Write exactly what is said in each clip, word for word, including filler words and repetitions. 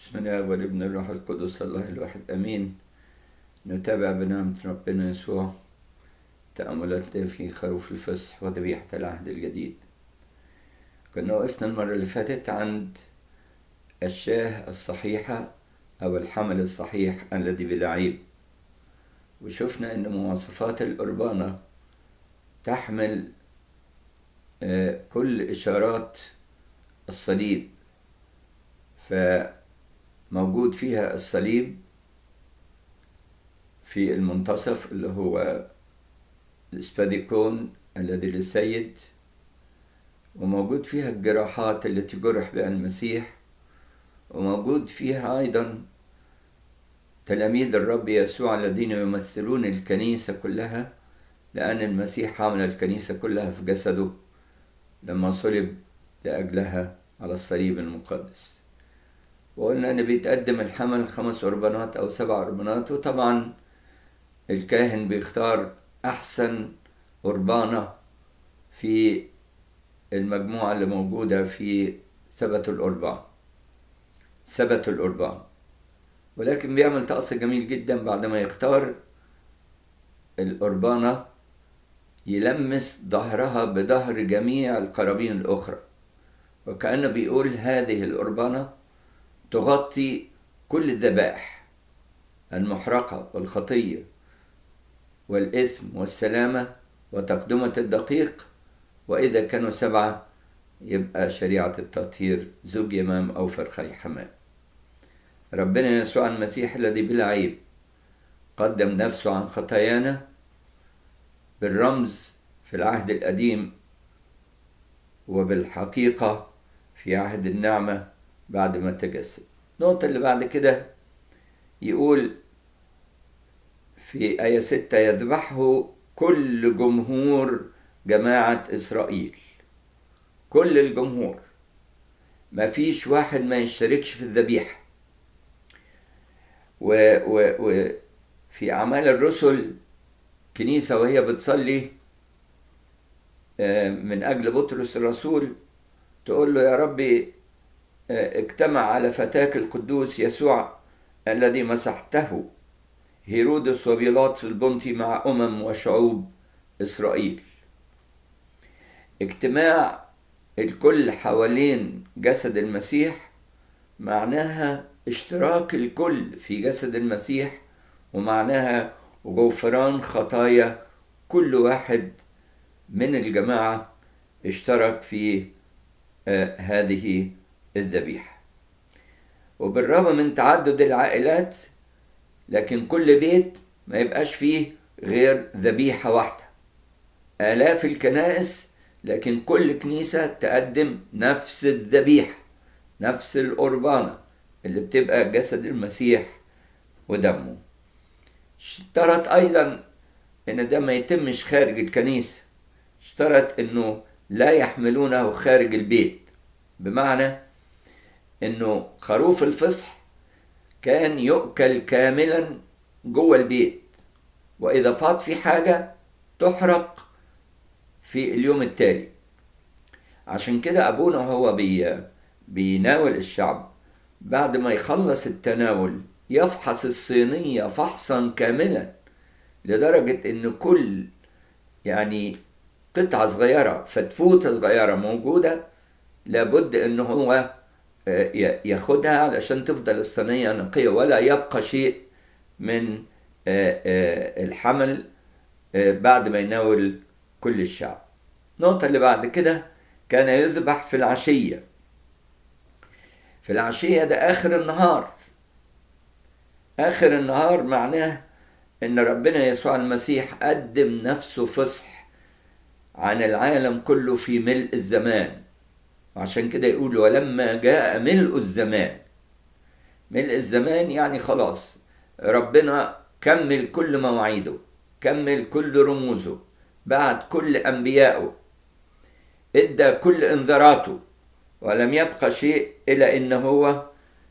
بسم الله والابن الروح القدس الله الواحد امين. نتابع بنعمة ربنا يسوع تأملاتنا في خروف الفصح وذبيحة العهد الجديد. كنا وقفنا المرة اللي فاتت عند الشاه الصحيحة أو الحمل الصحيح الذي بلا عيب، وشفنا أن مواصفات القربانة تحمل كل إشارات الصليب، فموجود فيها الصليب في المنتصف اللي هو الاسباديكون الذي للسيد، وموجود فيها الجراحات التي جرح بها المسيح، وموجود فيها أيضا تلاميذ الرب يسوع الذين يمثلون الكنيسة كلها، لأن المسيح حمل الكنيسة كلها في جسده لما صلب لأجلها على الصليب المقدس. وقلنا أن بيتقدم الحمل خمس قربانات أو سبع قربانات، وطبعا الكاهن بيختار أحسن قربانة في المجموعة اللي موجودة في ثبت القربان ثبت القربان ولكن بيعمل طقس جميل جدا بعد ما يختار القربانة، يلمس ظهرها بظهر جميع القرابين الأخرى، وكأنه بيقول هذه القربانة تغطي كل الذبائح المحرقة والخطية والإثم والسلامة وتقدمة الدقيق، وإذا كانوا سبعة يبقى شريعة التطهير زوج يمام أو فرخي حمام. ربنا يسوع المسيح الذي بلا عيب قدم نفسه عن خطايانا بالرمز في العهد القديم وبالحقيقة في عهد النعمة بعد ما تجسد. النقطة اللي بعد كده يقول في آية ستة: يذبحه كل جمهور جماعة إسرائيل. كل الجمهور، ما فيش واحد ما يشتركش في الذبيحة. وفي أعمال الرسل كنيسة وهي بتصلي من أجل بطرس الرسول تقول له: يا ربي اجتمع على فتاك القدوس يسوع الذي مسحته هيرودس وبيلاطس البنطي مع أمم وشعوب إسرائيل. اجتماع الكل حوالين جسد المسيح معناها اشتراك الكل في جسد المسيح، ومعناها غفران خطايا كل واحد من الجماعة اشترك في آه هذه الذبيحة. وبالرغم من تعدد العائلات، لكن كل بيت ما يبقاش فيه غير ذبيحة واحدة. آلاف الكنائس، لكن كل كنيسة تقدم نفس الذبيحة، نفس القربانة اللي بتبقى جسد المسيح ودمه. اشترط أيضا إن ده ما يتمش خارج الكنيسة، اشترط إنه لا يحملونه خارج البيت، بمعنى إنه خروف الفصح كان يؤكل كاملا جوه البيت، وإذا فات في حاجة تحرق في اليوم التالي. عشان كده أبونا وهو بي بيناول الشعب بعد ما يخلص التناول يفحص الصينية فحصا كاملا، لدرجة إن كل يعني قطعة صغيرة فتفوتة صغيرة موجودة لابد إن هو ياخدها علشان تفضل الصينية نقية ولا يبقى شيء من الحمل بعد ما يناول كل الشعب. النقطة اللي بعد كده: كان يذبح في العشية. في العشية ده آخر النهار. آخر النهار معناه إن ربنا يسوع المسيح قدم نفسه فصح عن العالم كله في ملء الزمان، وعشان كده يقول: ولما جاء ملء الزمان. ملء الزمان يعني خلاص ربنا كمل كل مواعيده، كمل كل رموزه، بعد كل أنبيائه، ادى كل انذاراته، ولم يبقى شيء إلا إن هو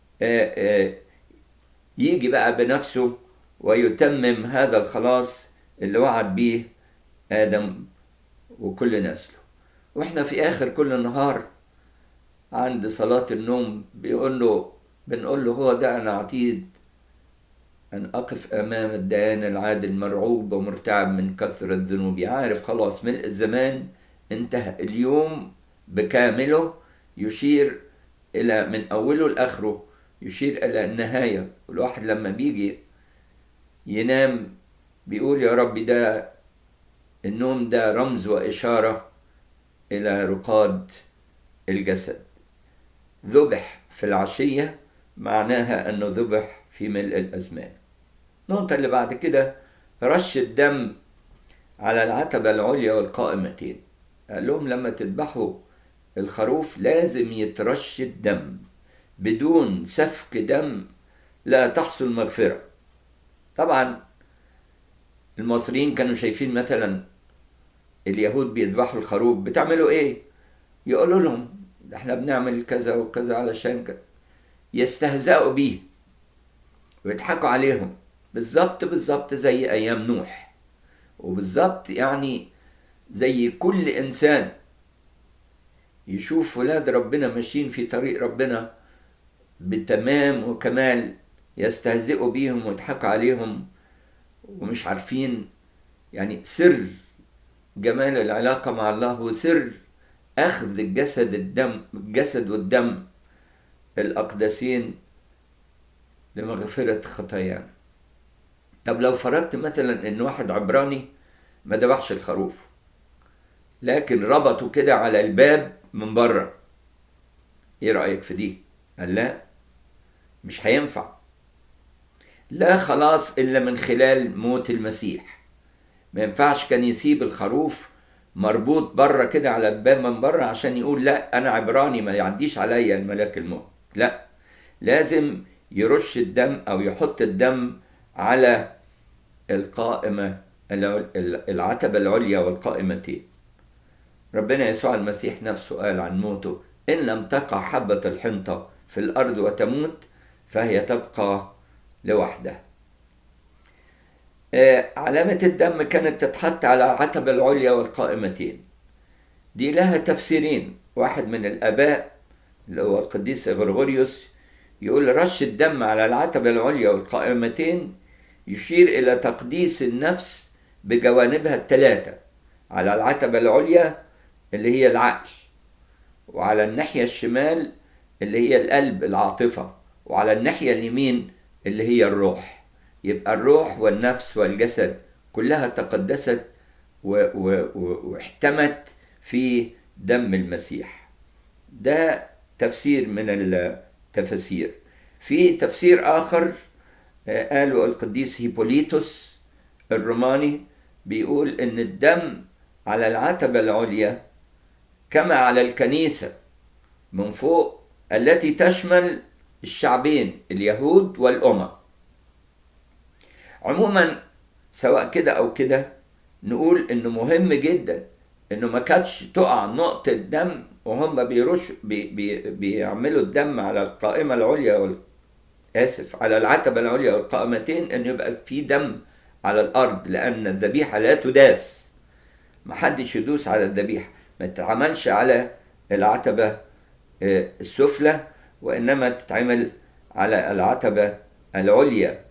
يجي بقى بنفسه ويتمم هذا الخلاص اللي وعد به آدم وكل نسله. واحنا في آخر كل نهار عند صلاة النوم بيقول له: بنقول له هو ده أنا عتيد أن أقف أمام الديان العادل مرعوب ومرتعب من كثرة ذنوبي، عارف خلاص ملء الزمان انتهى، اليوم بكامله يشير إلى من أوله لآخره، يشير إلى النهاية. والواحد لما بيجي ينام بيقول يا رب ده النوم ده رمز وإشارة إلى رقاد الجسد. ذبح في العشية معناها أنه ذبح في ملء الأزمان. النقطة اللي بعد كده رش الدم على العتبة العليا والقائمتين. قال لهم لما تذبحوا الخروف لازم يترش الدم، بدون سفك دم لا تحصل مغفرة. طبعا المصريين كانوا شايفين مثلا اليهود بيذبحوا الخروف، بتعملوا ايه؟ يقولوا لهم احنا بنعمل كذا وكذا علشان كذا، يستهزئوا بيه ويضحكوا عليهم، بالظبط بالظبط زي ايام نوح، وبالظبط يعني زي كل انسان يشوف ولاد ربنا ماشيين في طريق ربنا بتمام وكمال يستهزئوا بيهم ويضحكوا عليهم ومش عارفين يعني سر جمال العلاقة مع الله وسر أخذ الجسد الدم الجسد والدم الأقدسين لمغفرة خطايانا. طب لو فرضت مثلا إن واحد عبراني ما ذبحش الخروف لكن ربطه كده على الباب من بره، إيه رأيك في دي؟ قال لا، مش هينفع، لا خلاص إلا من خلال موت المسيح. ما ينفعش كان يسيب الخروف مربوط بره كده على الباب من بره عشان يقول لا أنا عبراني ما يعديش عليا الملاك الموت، لا، لازم يرش الدم أو يحط الدم على القائمة العتبة العليا والقائمتين. ربنا يسوع المسيح نفسه قال عن موته إن لم تقع حبة الحنطة في الأرض وتموت فهي تبقى لوحدها. علامة الدم كانت تتحط على العتبة العليا والقائمتين. دي لها تفسيرين. واحد من الآباء اللي هو القديس غرغوريوس يقول رش الدم على العتبة العليا والقائمتين يشير إلى تقديس النفس بجوانبها الثلاثة، على العتبة العليا اللي هي العقل، وعلى الناحية الشمال اللي هي القلب العاطفة، وعلى الناحية اليمين اللي هي الروح. يبقى الروح والنفس والجسد كلها تقدست واحتمت في دم المسيح. ده تفسير من التفاسير. في تفسير آخر قالوا القديس هيبوليتوس الروماني بيقول إن الدم على العتبة العليا كما على الكنيسة من فوق التي تشمل الشعبين اليهود والأمم. عموما سواء كده أو كده نقول إنه مهم جدا إنه ما كانتش تقع نقطة دم وهم بيرش بي بي بيعملوا الدم على القائمة العليا وال... آسف على العتبة العليا والقائمتين، إنه يبقى في دم على الأرض، لأن الذبيحة لا تداس، محدش يدوس على الذبيحة، ما تتعملش على العتبة السفلى وإنما تتعمل على العتبة العليا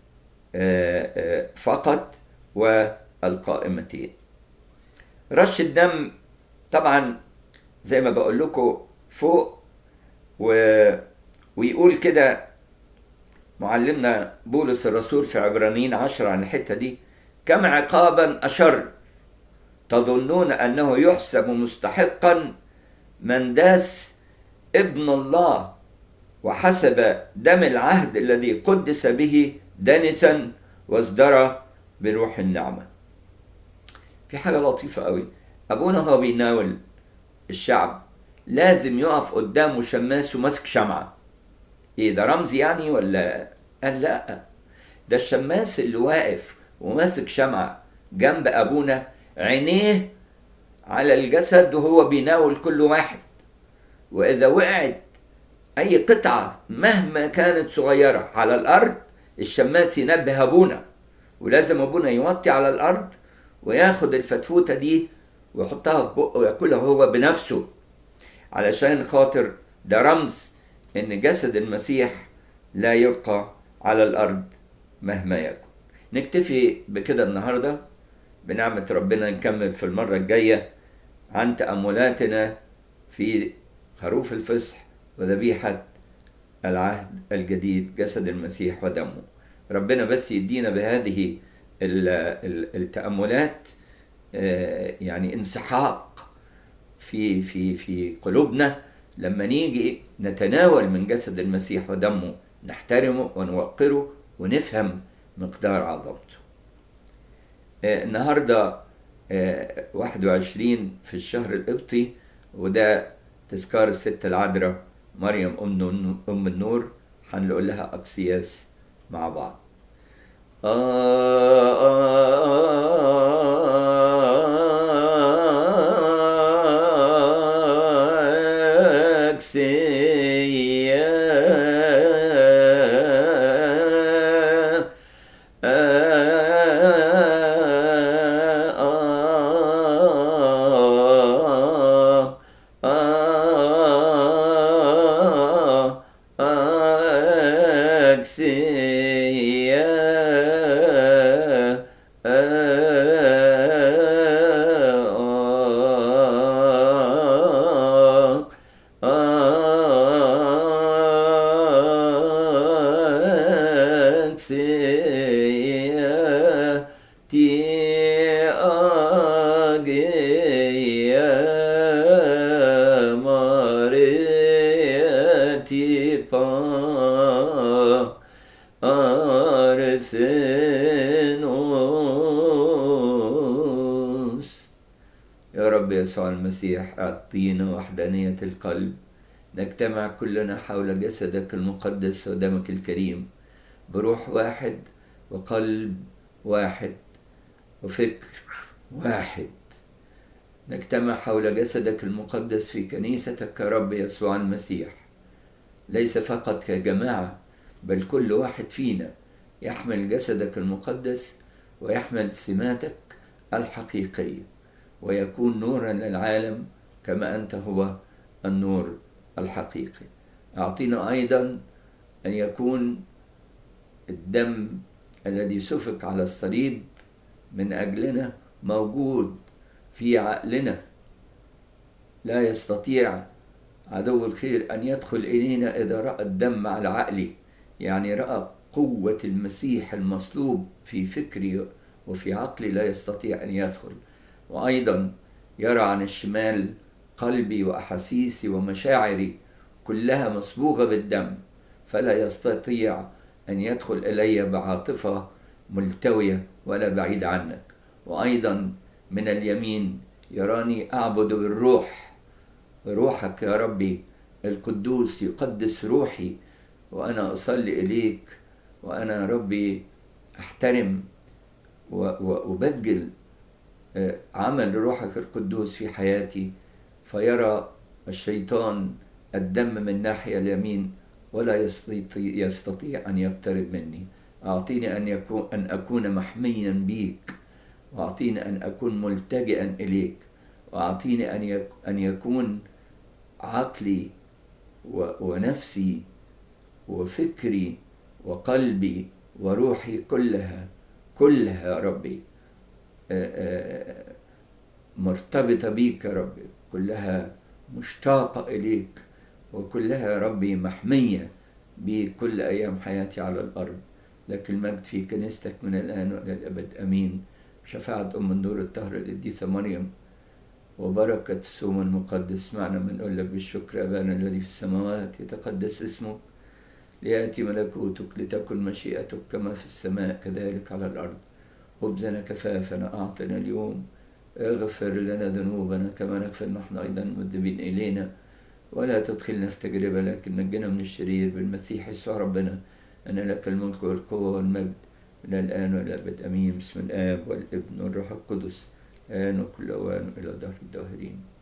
فقط والقائمتين. رش الدم طبعا زي ما بقول لكم فوق و... ويقول كده معلمنا بولس الرسول في عبرانيين عشرة عن الحتة دي: كم عقابا أشر تظنون أنه يحسب مستحقا من داس ابن الله وحسب دم العهد الذي قدس به دنسا وازدرى بروح النعمة. في حاجة لطيفة قوي، أبونا هو بيناول الشعب لازم يقف قدامه شماس وماسك شمعة. ايه ده رمز يعني ولا؟ قال لا، ده الشماس اللي واقف وماسك شمعة جنب أبونا عينيه على الجسد وهو بيناول كل واحد، وإذا وقعت أي قطعة مهما كانت صغيرة على الأرض الشماس ينبه أبونا، ولازم أبونا يوطي على الأرض وياخد الفتفوتة دي ويحطها في بقه ويأكلها هو بنفسه، علشان خاطر ده رمز إن جسد المسيح لا يبقى على الأرض مهما يكن. نكتفي بكده النهاردة بنعمة ربنا، نكمل في المرة الجاية عن تأملاتنا في خروف الفصح وذبيحة العهد الجديد، جسد المسيح ودمه. ربنا بس يدينا بهذه التأملات يعني انسحاق في في في قلوبنا، لما نيجي نتناول من جسد المسيح ودمه نحترمه ونوقره ونفهم مقدار عظمته. النهارده واحد وعشرين في الشهر القبطي، وده تذكار الست العذراء مريم أم النور. هنقول لها أقسياس مع بعض. يا رب يسوع المسيح، أعطينا وحدانية القلب، نجتمع كلنا حول جسدك المقدس ودمك الكريم بروح واحد وقلب واحد وفكر واحد. نجتمع حول جسدك المقدس في كنيستك يا رب يسوع المسيح، ليس فقط كجماعة بل كل واحد فينا يحمل جسدك المقدس ويحمل سماتك الحقيقية، ويكون نورا للعالم كما أنت هو النور الحقيقي. أعطينا أيضا أن يكون الدم الذي سفك على الصليب من أجلنا موجود في عقلنا، لا يستطيع عدو الخير أن يدخل إلينا إذا رأى الدم على عقلي، يعني رأى قوة المسيح المصلوب في فكري وفي عقلي، لا يستطيع أن يدخل. وأيضا يرى عن الشمال قلبي وأحاسيسي ومشاعري كلها مصبوغة بالدم، فلا يستطيع أن يدخل إلي بعاطفة ملتوية ولا بعيد عنك. وأيضا من اليمين يراني أعبد بالروح، روحك يا ربي القدوس يقدس روحي، وأنا أصلي إليك، وأنا ربي أحترم وأبجل عمل روحك القدوس في حياتي. فيرى الشيطان الدم من ناحية اليمين ولا يستطيع, يستطيع أن يقترب مني. أعطيني أن, يكون أن أكون محميا بيك، وأعطيني أن أكون ملتجئا إليك، وأعطيني أن أن يكون عقلي ونفسي وفكري وقلبي وروحي كلها كلها يا ربي مرتبطة بيك يا ربي، كلها مشتاقة إليك، وكلها يا ربي محمية بيك كل أيام حياتي على الأرض. لك المجد في كنيستك من الآن وإلى الأبد، أمين. بشفاعة أم النور الطاهرة القديسة مريم وبركة الصوم المقدس معنا، بنقول لك بالشكر أبانا الذي في السماوات، يتقدس اسمك، ليأتي ملكوتك، لتكن مشيئتك كما في السماء كذلك على الأرض. خبزنا كفافنا أعطنا اليوم، اغفر لنا ذنوبنا كما نغفر نحن أيضا المذنبين إلينا، ولا تدخلنا في تجربة لكن نجنا من الشرير، بالمسيح يسوع ربنا، أن لك الملك والقوة والمجد من الآن وإلى الأبد، أمين. بسم الآب والابن والروح القدس، الآن وكل أوان إلى دهر الداهرين.